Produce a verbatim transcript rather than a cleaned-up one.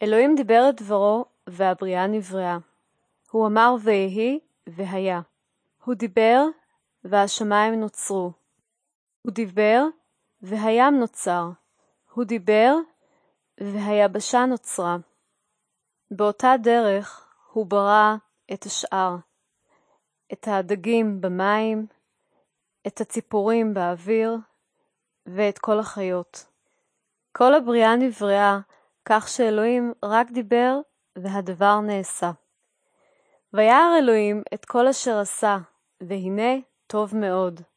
אלוהים דיבר את דברו, והבריאה נבראה. הוא אמר ויהי, והיה. הוא דיבר, והשמיים נוצרו. הוא דיבר, והים נוצר. הוא דיבר, והיבשה נוצרה. באותה דרך הוא ברא את השאר, את הדגים במים, את הציפורים באוויר, ואת כל החיות. כל הבריאה נבראה, כך שאלוהים רק דיבר, והדבר נעשה. וירא אלוהים את כל אשר עשה, והנה טוב מאוד.